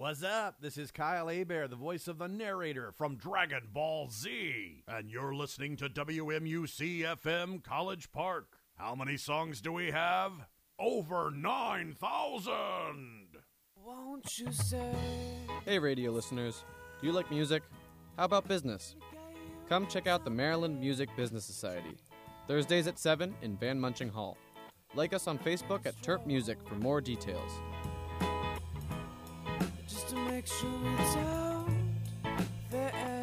What's up? This is Kyle Hebert, the voice of the narrator from Dragon Ball Z. And you're listening to WMUC-FM College Park. How many songs do we have? Over 9,000! Won't you say... Hey radio listeners, do you like music? How about business? Come check out the Maryland Music Business Society. Thursdays at 7 in Van Munching Hall. Like us on Facebook at Terp Music for more details. Just to make sure it's out there.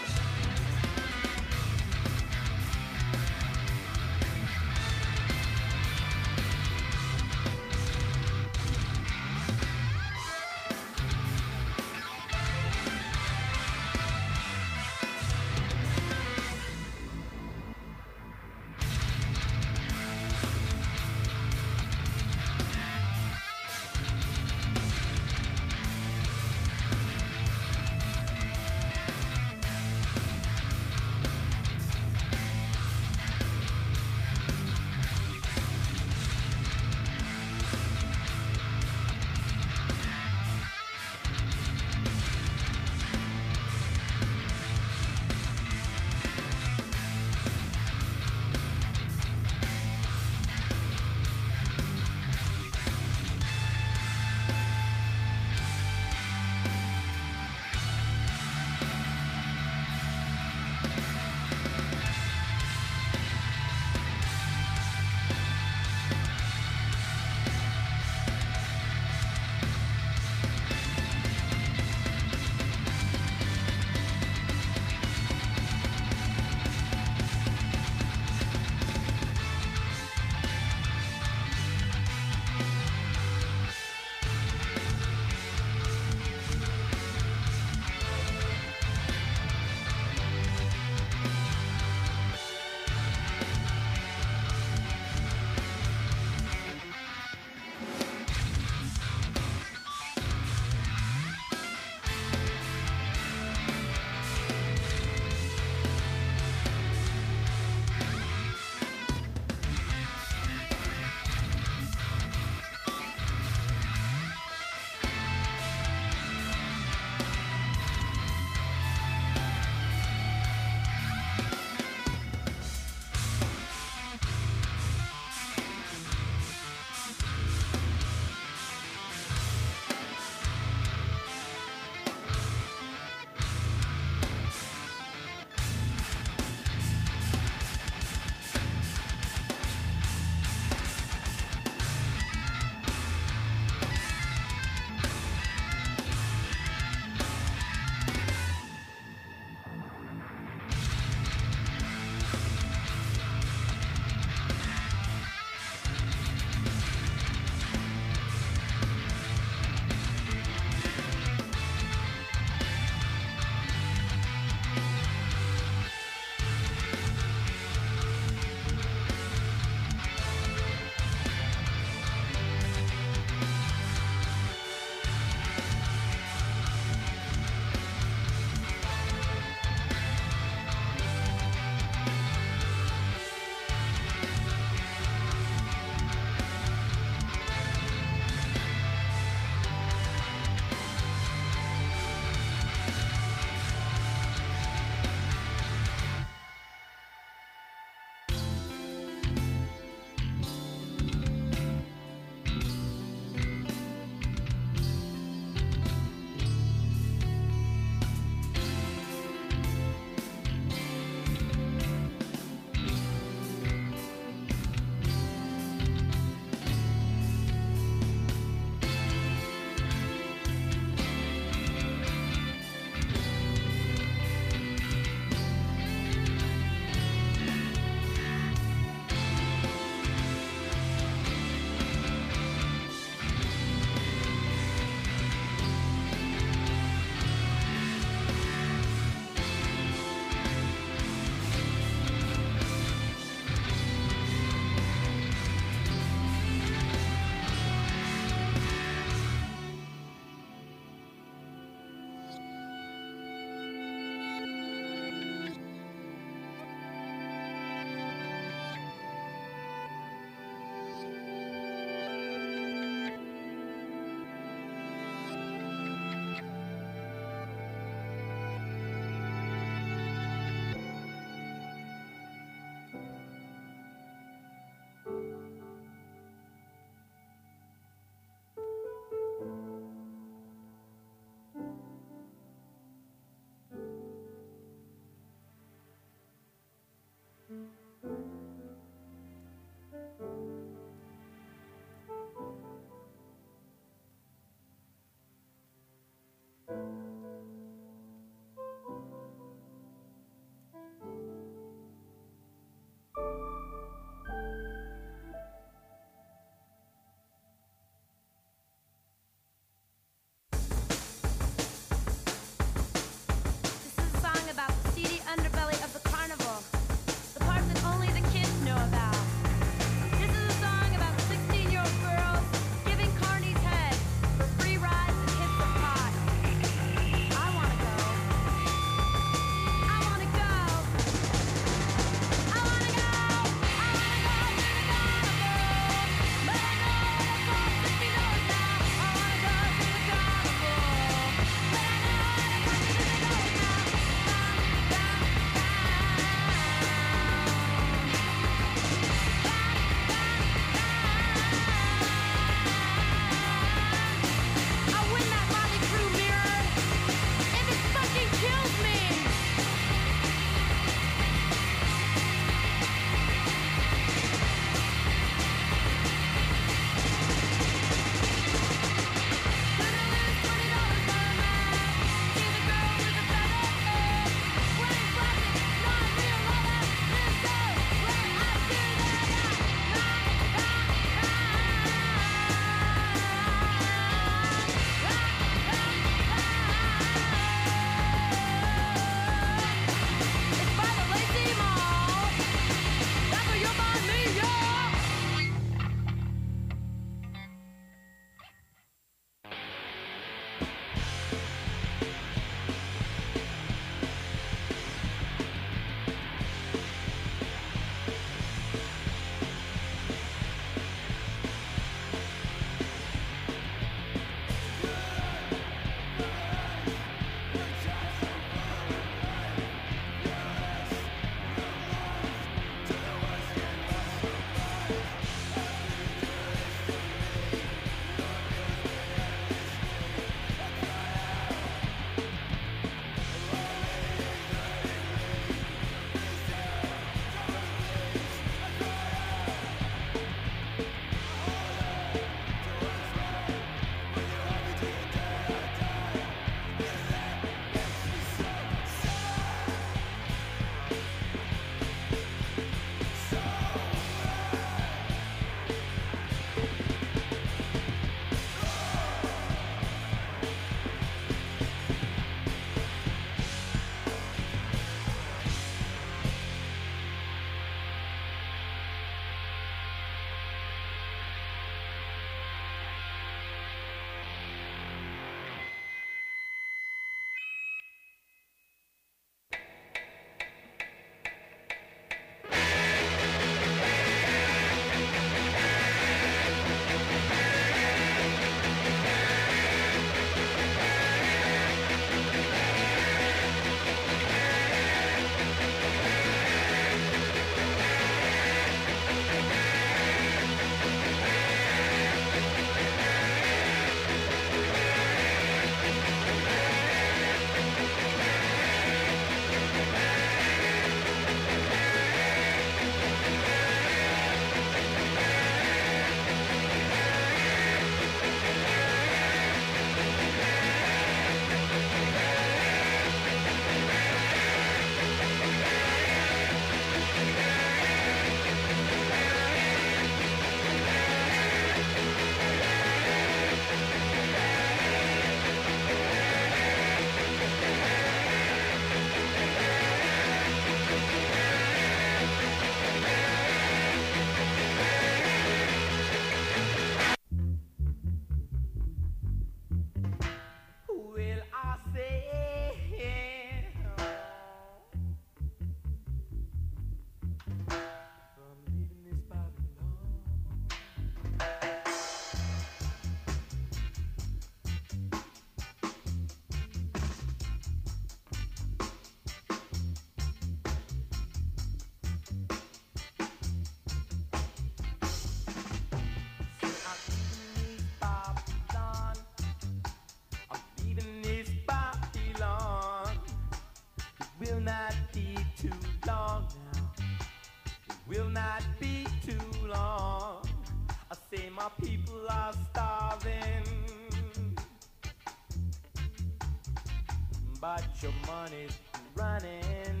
but your money's running.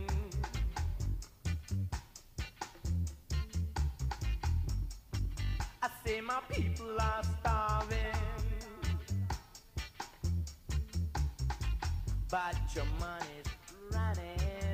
I say my people are starving, but your money's running.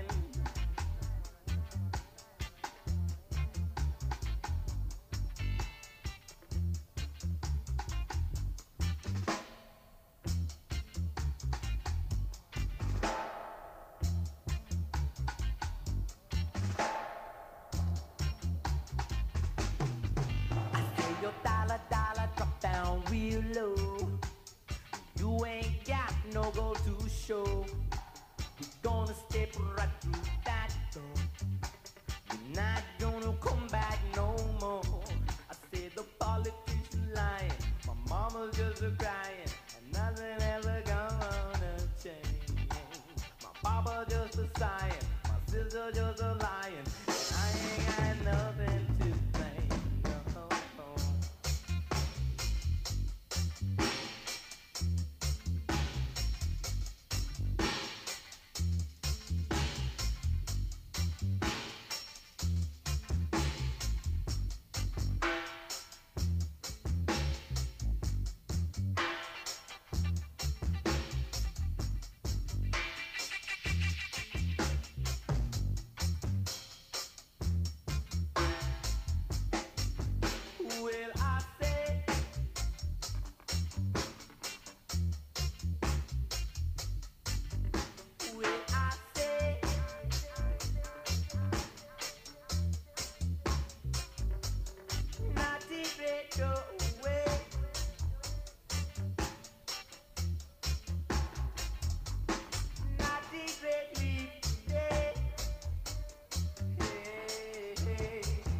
Your dollar drop down real low. You ain't got no gold to show. We're gonna step right through that door. You're not gonna come back no more. I said the politician lying, my mama's just a crying, and nothing ever gonna change. My papa just a sighing, my sister just a lying, and I ain't got nothing to blame. Well, I say, not even go away. Not even leave today. Hey, hey.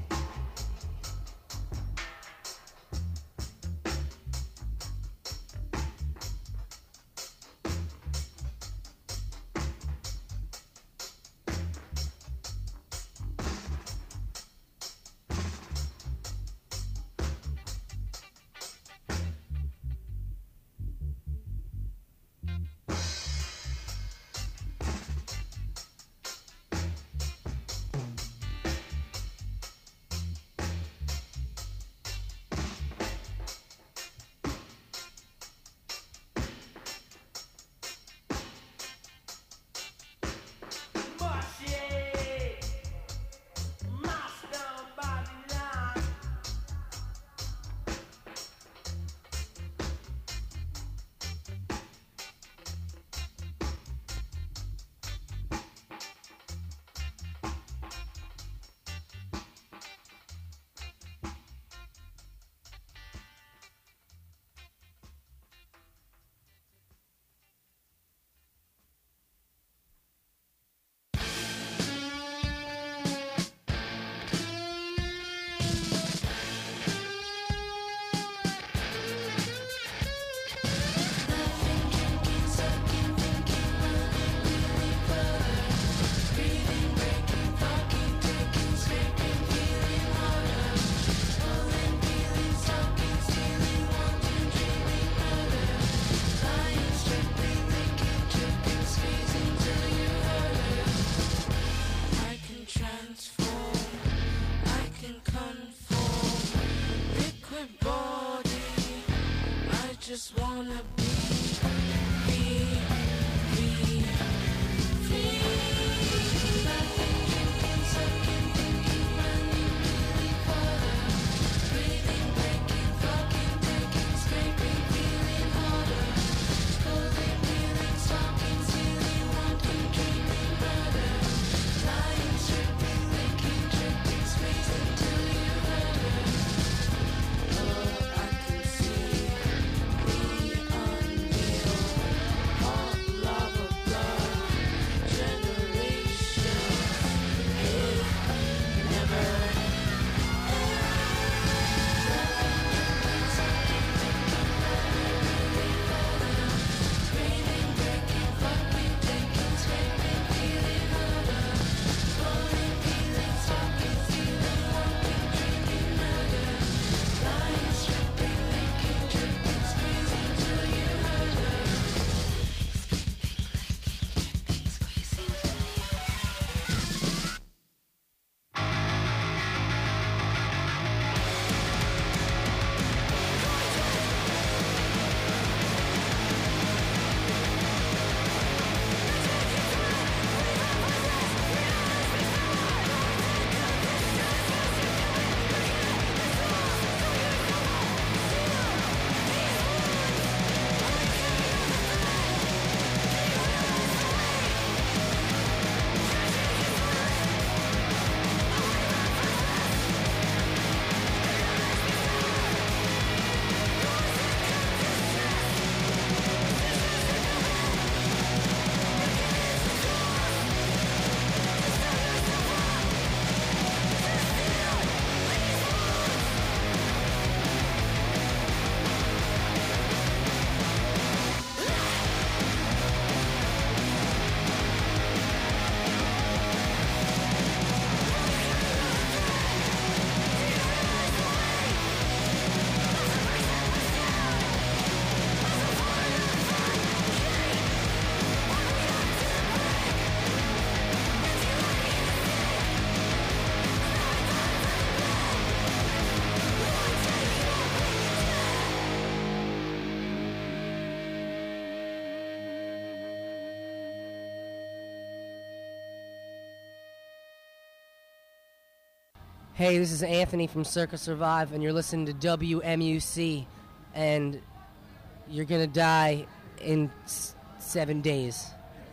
just wanna be free. Nothing drinking, sucking, thinking, running, feeling harder. Breathing, breaking, fucking, taking, scraping, feeling harder. Pulling, peeling, stalking, stealing, wanting, dreaming better. Lying, stripping, licking, dripping, squeezing till you hurt. Oh, I can see the unknown. Hey, this is Anthony from Circa Survive, and you're listening to WMUC, and you're gonna die in 7 days.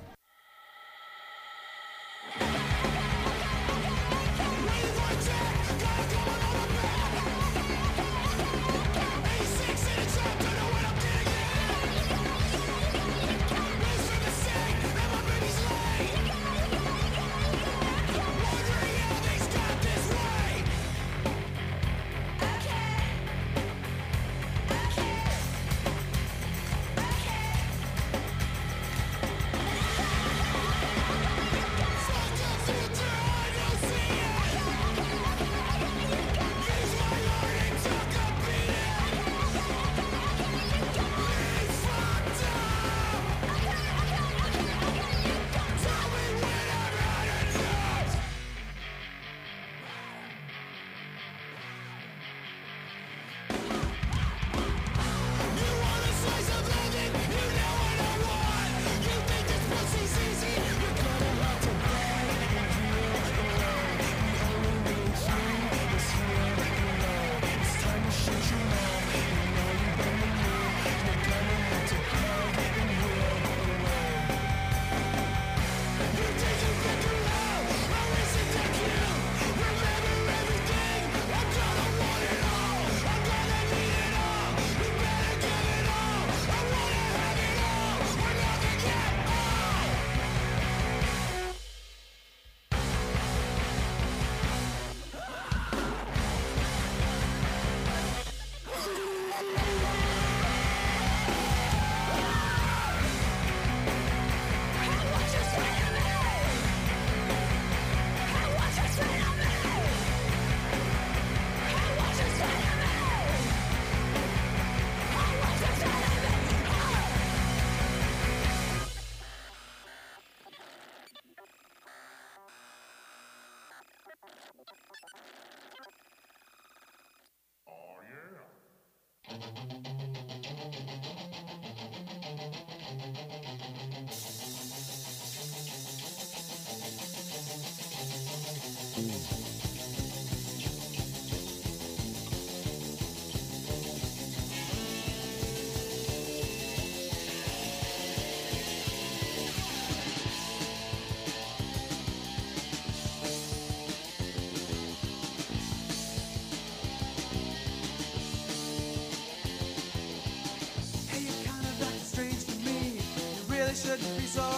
Hey, you're kind of acting strange to me. You really shouldn't be so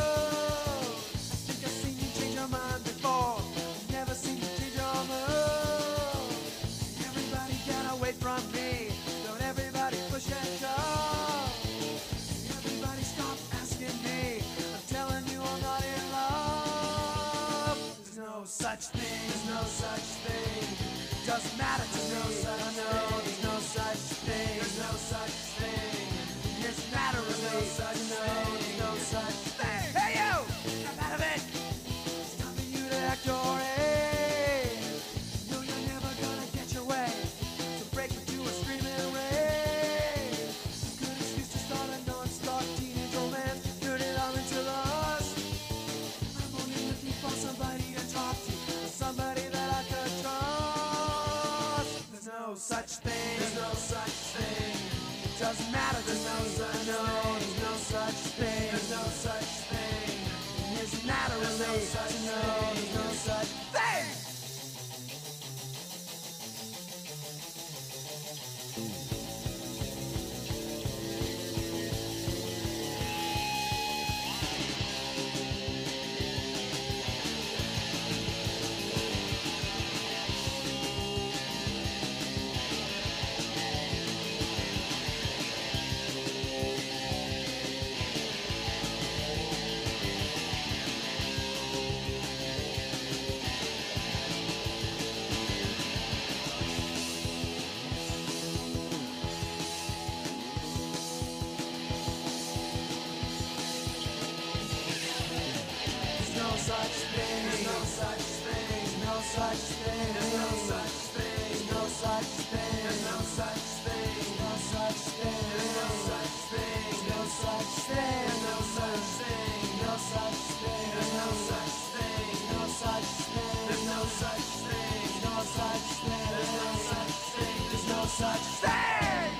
rude. I think I've seen you change your mind before. I've never seen you change your mood. Everybody get away from me. Don't everybody push and shove. Everybody stop asking me. I'm telling you I'm not in love. There's no such thing. There's no such thing. Doesn't matter to me. There's no such thing. There's no such thing. It's matter of me. There's no such thing. Hey you! Come out of it! It's time for you to act your age. No, you're never gonna get your way. So break into a screaming rage. Good excuse to start a non-stop teenage romance. Turn it all into lust. I'm only looking for somebody to talk to. Somebody that I could trust. There's no such thing. There's no such thing. It doesn't matter. There's no such thing. There's no such thing. There's no such thing. It doesn't matter. There's no such thing. There's no such thing. There's no such thing. There's no such thing. No such thing. There's no such thing. No such thing. There's no such thing. No such thing. There's no such thing. No such thing. No such thing. No such thing. There's no such thing. No such thing. There's no such thing. No such such thing.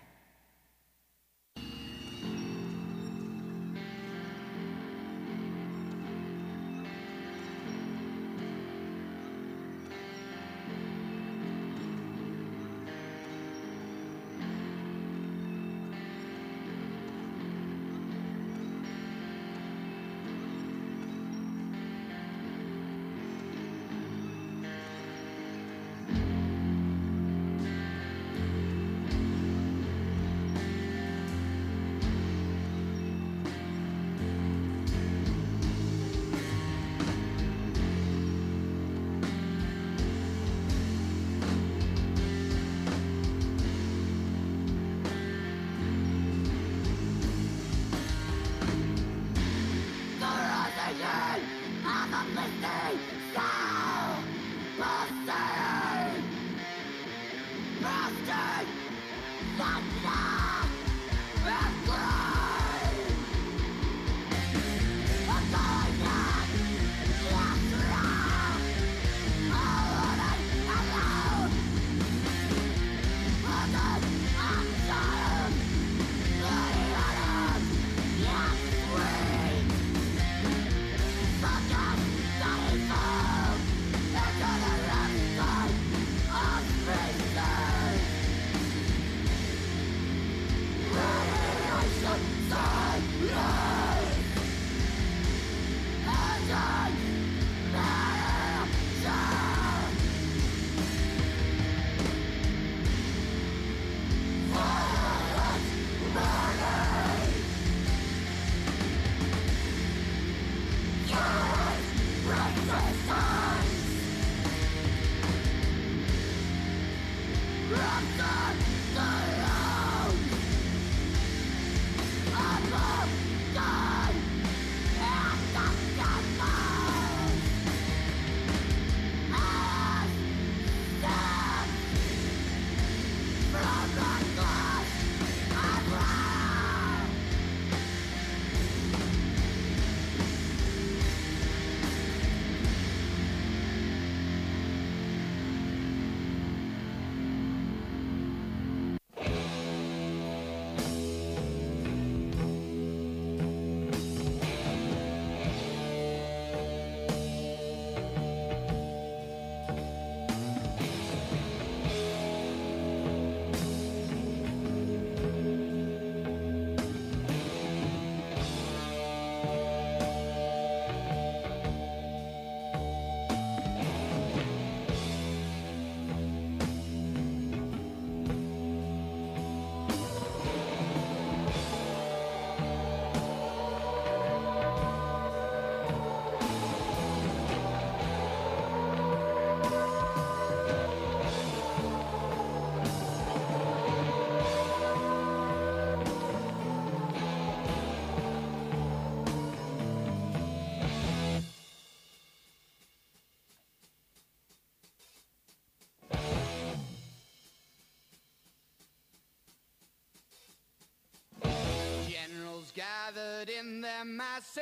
gathered in their masses,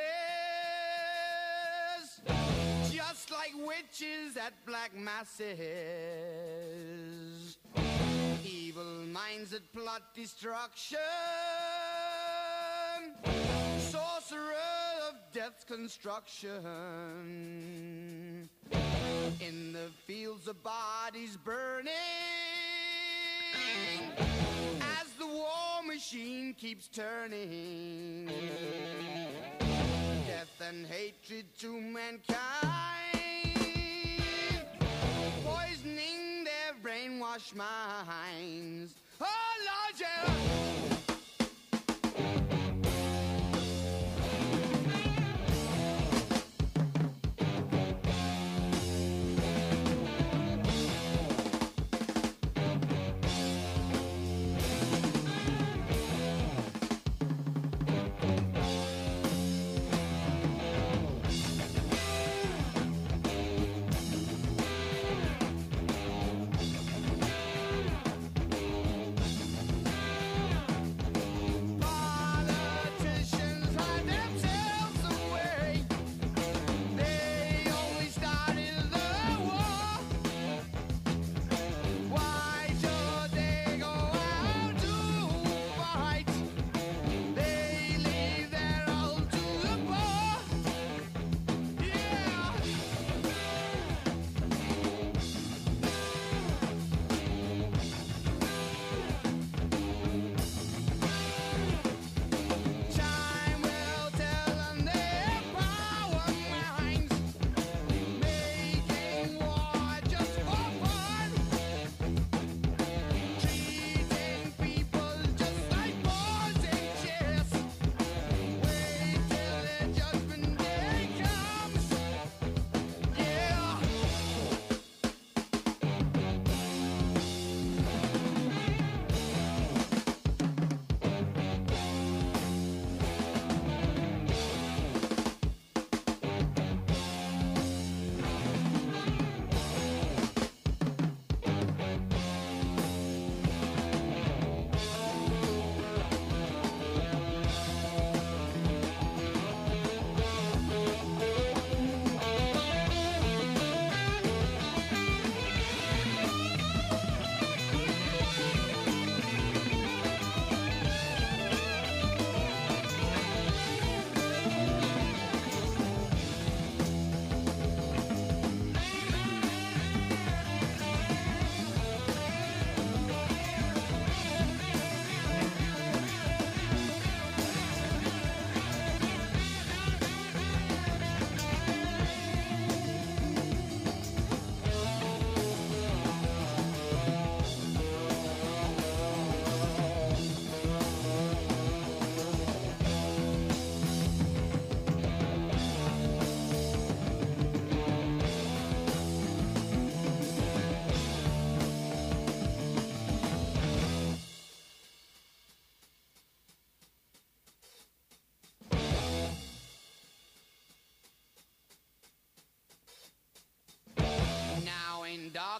just like witches at black masses. Evil minds that plot destruction, sorcerer of death's construction. In the fields of bodies burning, as the war machine keeps turning. Death and hatred to mankind, poisoning their brainwashed minds. Oh Lord, yeah.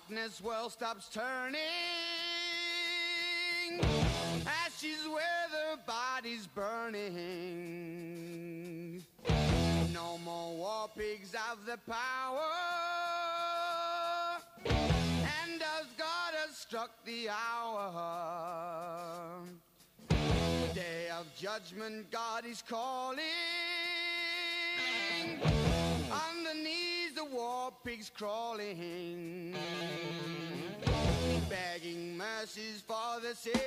darkness world stops turning. Ashes where the body's burning. No more war pigs have the power. And as God has struck the hour, day of judgment God is calling. Underneath the war pigs crawling, begging mercies for the sins.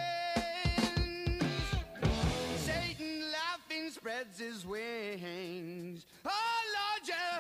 Satan laughing spreads his wings. Oh Lord, yeah.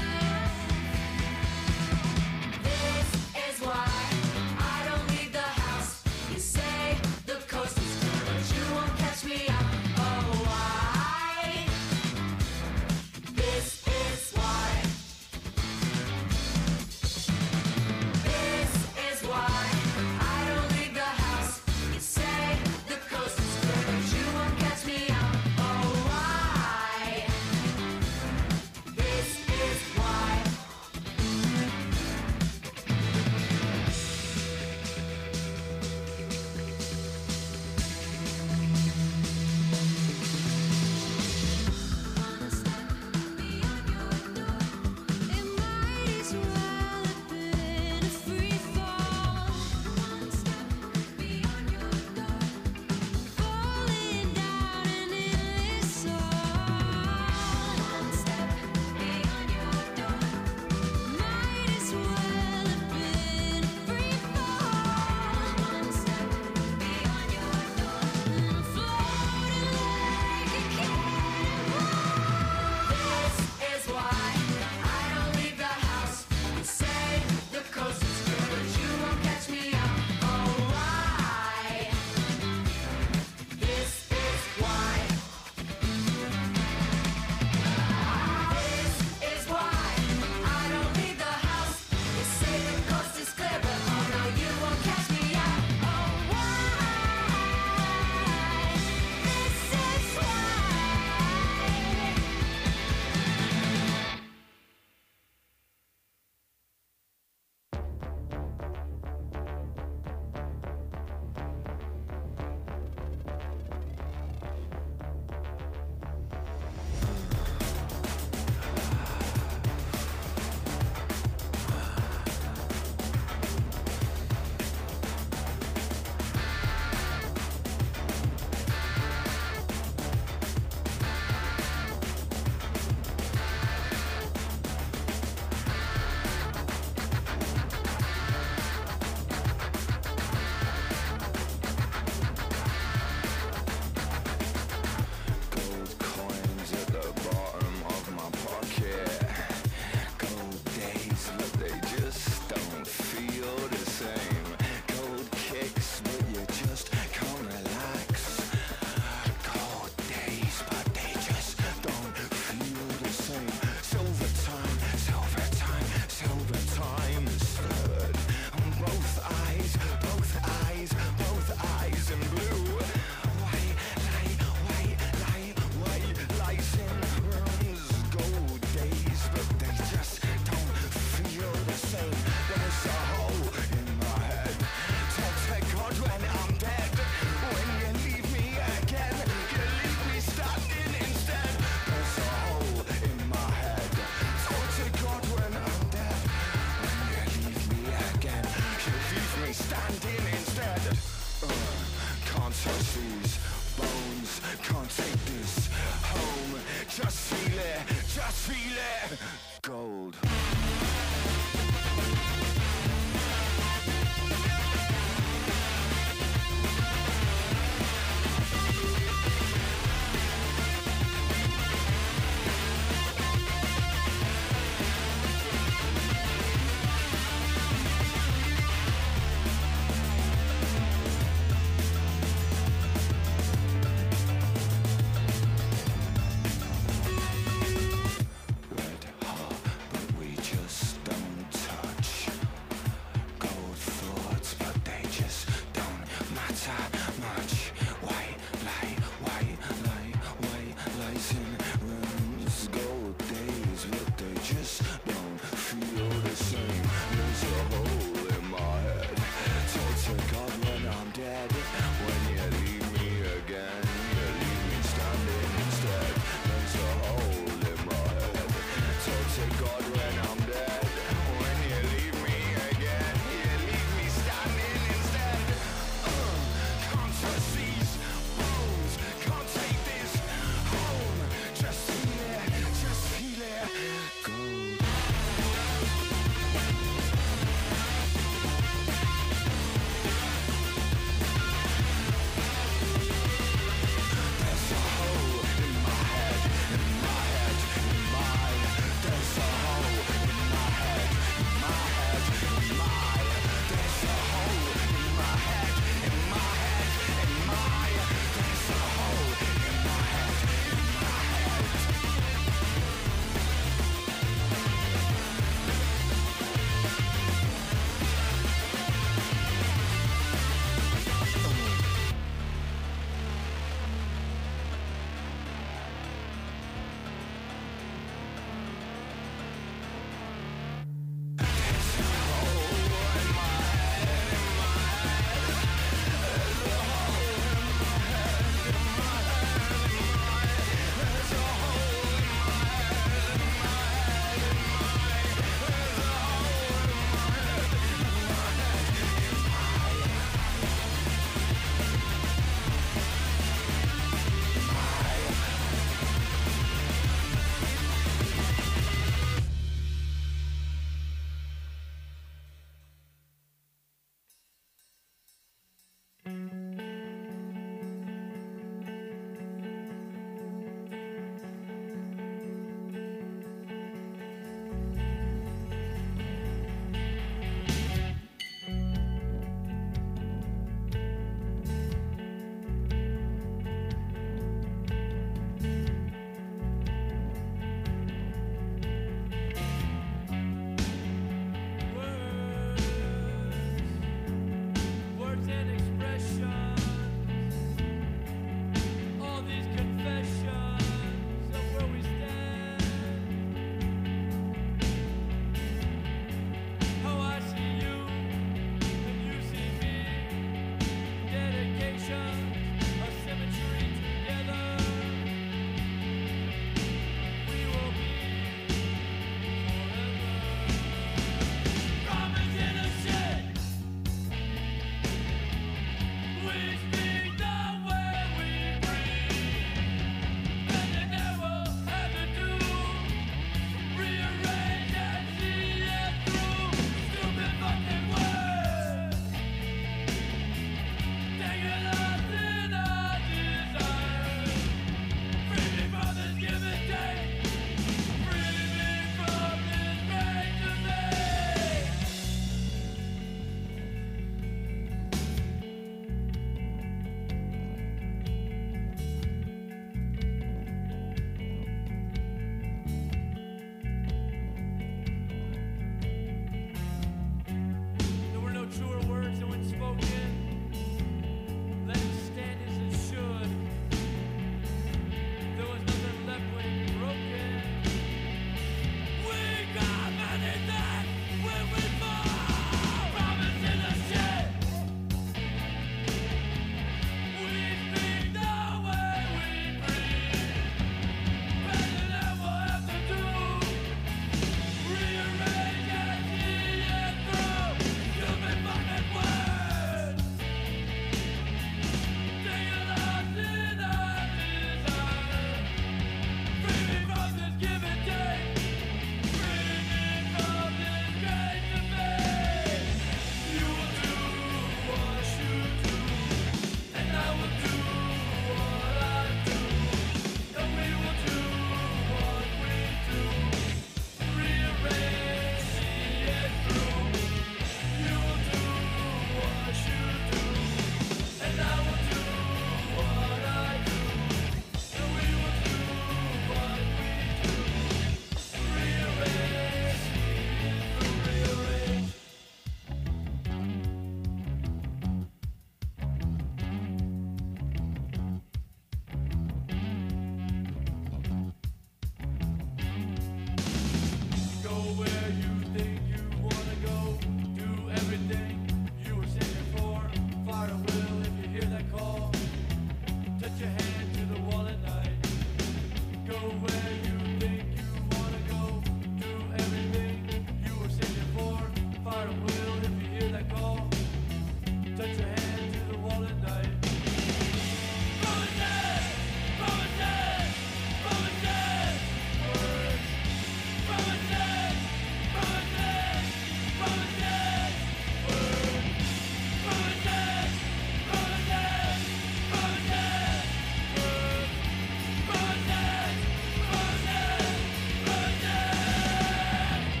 think you wanna go do everything you were saving for. Fire at will if you hear that call. Touch your hand to the wall at night. Go where you think you wanna go. Do everything you were saving for. Fire at will if you hear that call. Touch your hand to the wall at night. Promises! Promises! Promises! Words! Promises! Promises! Promises! Words! Promises! Promises! Promises! Words! Promises! Promises! Promises!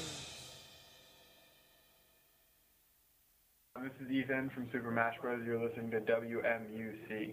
Words! This is Ethan from Super Mash Bros. You're listening to WMUC.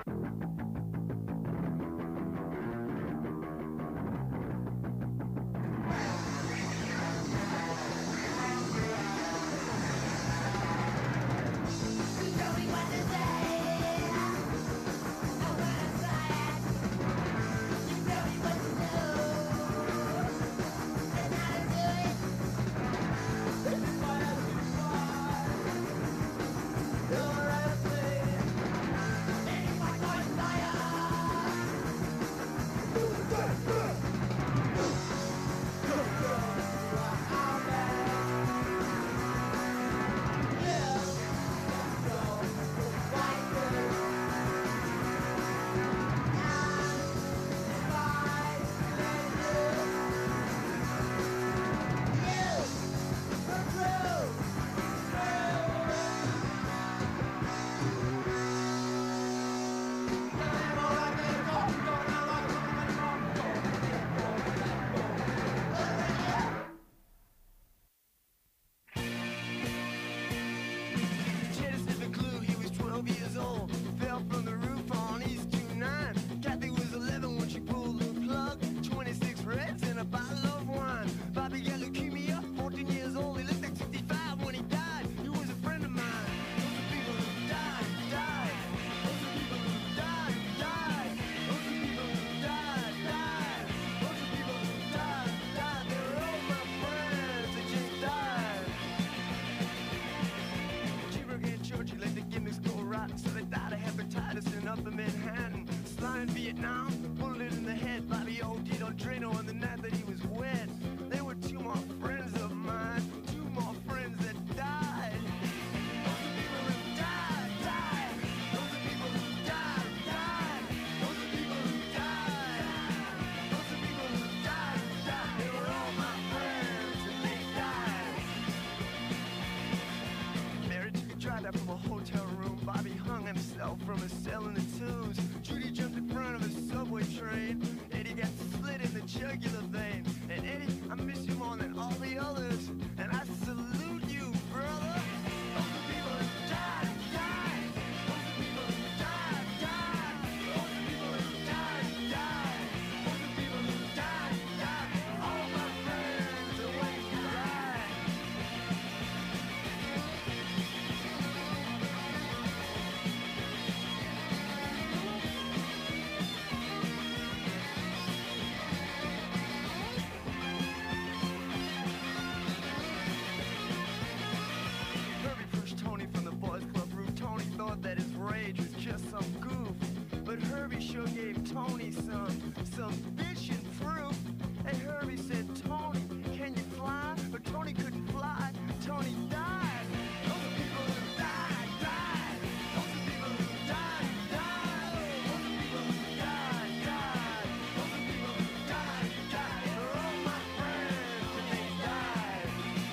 Jada sniffed a clue, he was 12 years old. Fell from the roof on East 29. Kathy was 11 when she pulled the plug. 26 reds and a bottle of wine. Bobby got leukemia, 14 years old. He looked like 65 when he died. He was a friend of mine. Those are people who died, died. Those are people who died, died. Those are people who died, died. Those are people who died, died. They were all my friends. They just died. Cheever and Georgie let the gimmicks go rotten, so they died of hepatitis in Upper Manhattan. Sly in Vietnam, bullet in the head. Bobby OD'd on Drano on the night that he was wed. They were two more friends of mine, two more friends that died. Those are people who died, died. Those are people who died, died. Those are people who died. Those are people who died, died. They were all my friends and they died. Mary took a drive out from a hotel room. Bobby hung himself from a cell in the tubes. Judy jumped in front of a subway train. Eddie got split in the jugular vein. And Eddie, I miss you more than all the others. And I salute you, brother. Those are people who died, died. Those are people who died, died. Those are people who died, died. Those are people who died, died. All my friends are when you died. Herbie pushed Tony from the boys club roof. Tony thought that his rage was just some goof, but Herbie sure gave Tony some bitchin' proof. And Herbie said, Tony, can you fly? But Tony couldn't fly. Tony died. Those are people who died, died. Those are people who died, died. Those are people who died, died. Those are people who died, died. They're all my friends and they died.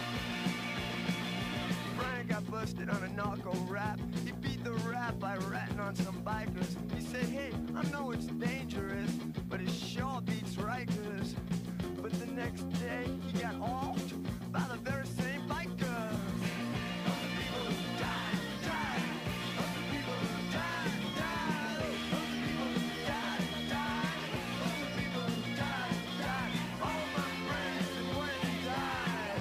Brian got busted on a narco rap. He beat the rap by ratting on some bikers. He said, hey, I know it's dangerous, but it sure beats Rikers. But the next day, he got offed by the very same bikers. Those are people who died, died. Those are people who died, died. Those are people who died, died. Those are people who died, died. All my friends and when they died.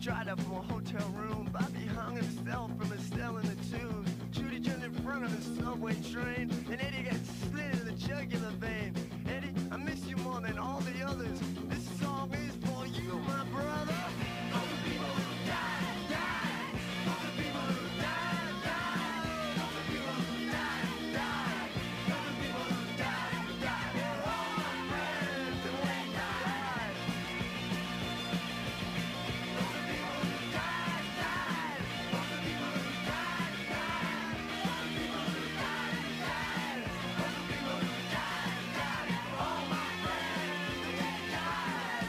Tried up from a hotel room. Bobby hung himself from a cell in the tube. Judy jumped in front of the subway train. And Eddie got slit in the jugular vein. Eddie, I miss you more than all the others. This song is for you, my brother. For the people who died, died. For the people who died, died. For the people who died, died. For the people who died, died. We're all my friends and we died. For the people who died, died. For the people who died, died. For the people who died, died. For the people who died, died. All my friends and we died.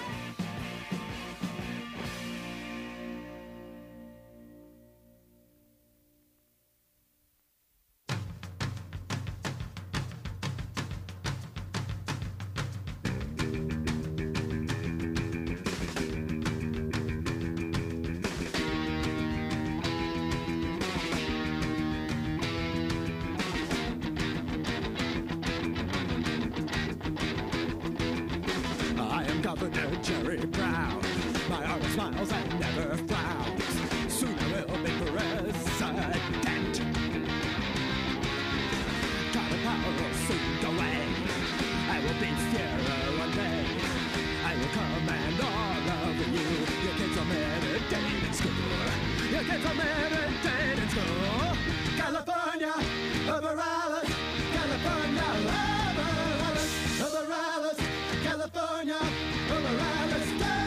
I am Governor Jerry Brown. My heart smiles and never frowns. Soon I will be president. Try power will soon go away. I will be Sierra one day. I will command all of you. Your kids are meditating in school. Your kids are meditating in school. California, over Alice. California, over Alice. Over Alice. California, over Alice.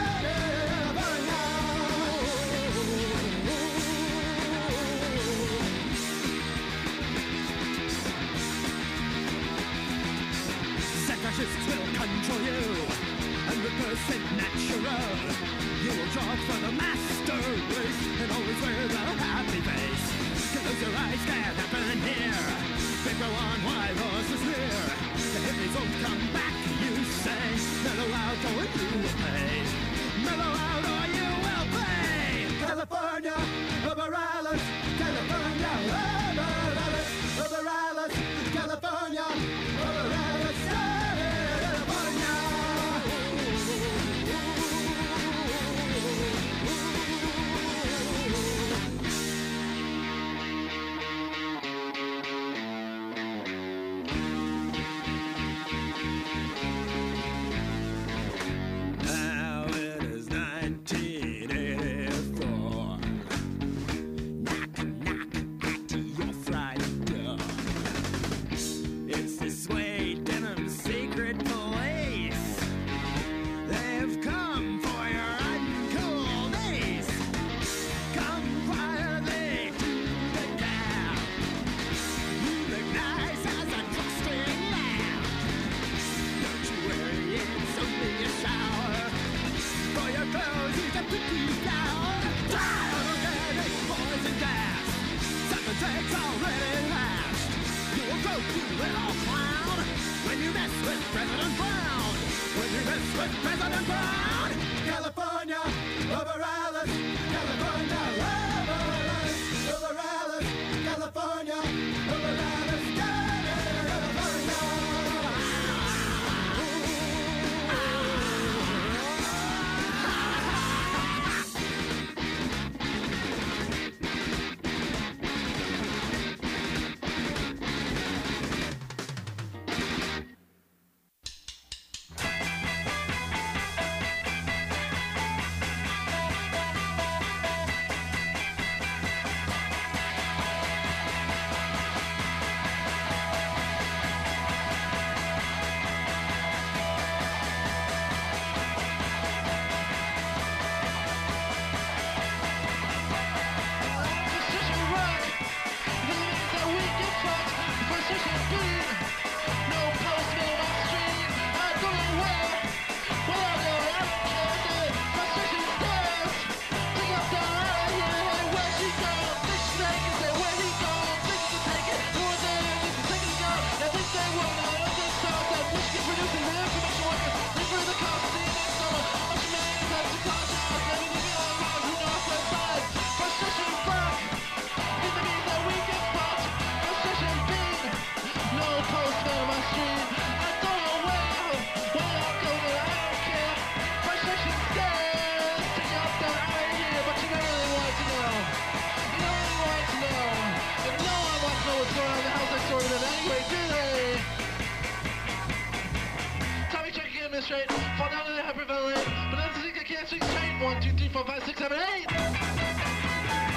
Fascists will control you, and reverse it natural. You will draw for the master race, and always wear the happy face. Close your eyes, can't happen here. Figure on why horse is near. The hippies won't come back, you say. Mellow out or you will pay. Mellow out or you will pay. California, over Alice. California, over Alice. Over Alice. California, over Alice. Now straight. Fall down in the hyperventilate. But that's the thing I can't speak straight. 1, 2, 3, 4, 5, 6, 7, 8.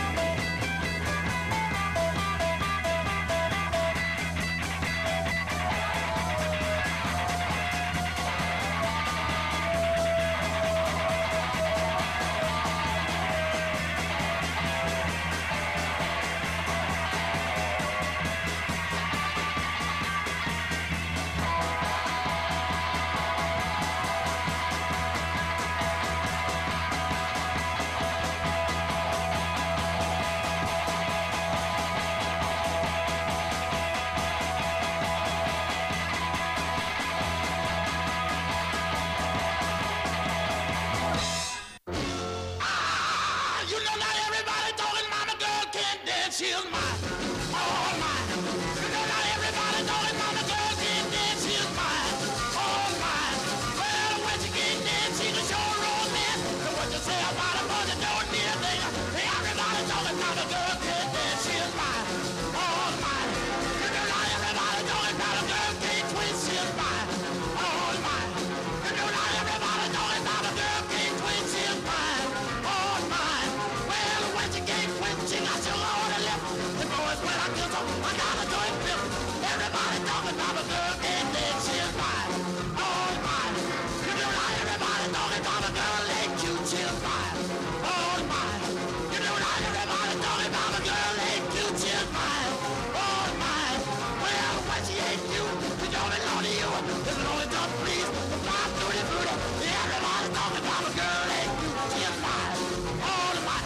You know not everybody talking mama girl can't dance, she's mine, all mine. You know not everybody talking mama girl can't dance, she's mine, all mine. Well, when she can't dance, she's a sure romance. And what you say about a mother don't need a thing. Everybody talking mama girl can't dance, she's mine, all mine. You know not everybody talking mama girl can't twist, she's mine, all mine. You know not everybody talking mama girl can't twist, she's mine, all mine. Well, when she can't twist, she got your on the left. The boys, when I kiss her, I gotta do it flip. Everybody talking mama girl can't dance, she's mine, all mine. You know not everybody talking mama girl ain't cute, she's mine, all mine. You know not everybody talking mama girl ain't cute, she's mine, all mine. Well, when she ain't cute, she don't belong to you. It's an only tough please, the fly through the booty. Everybody talking mama girl ain't cute, she's mine, all mine.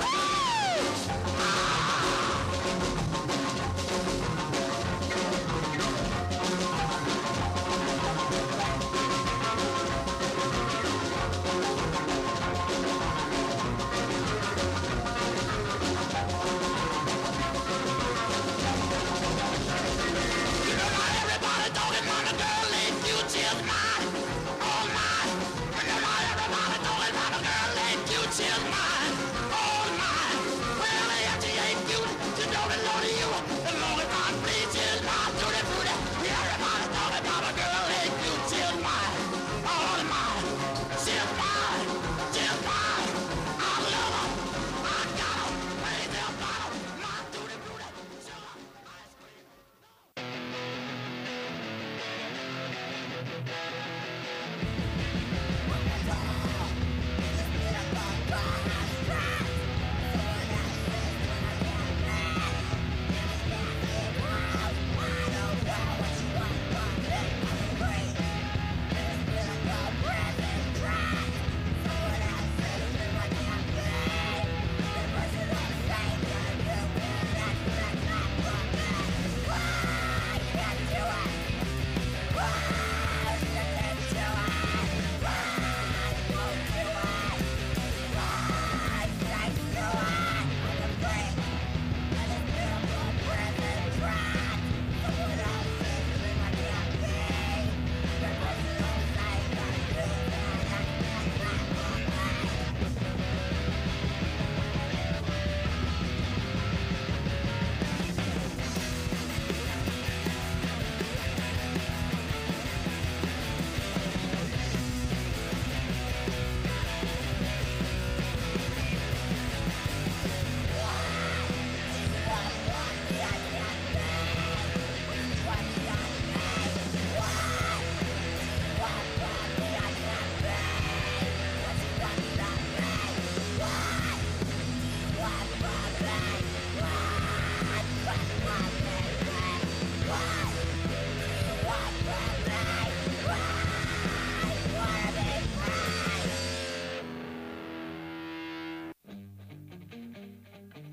You know not everybody talking mama girl ain't cute, she's mine, all mine. You know not everybody talking mama girl ain't cute, she's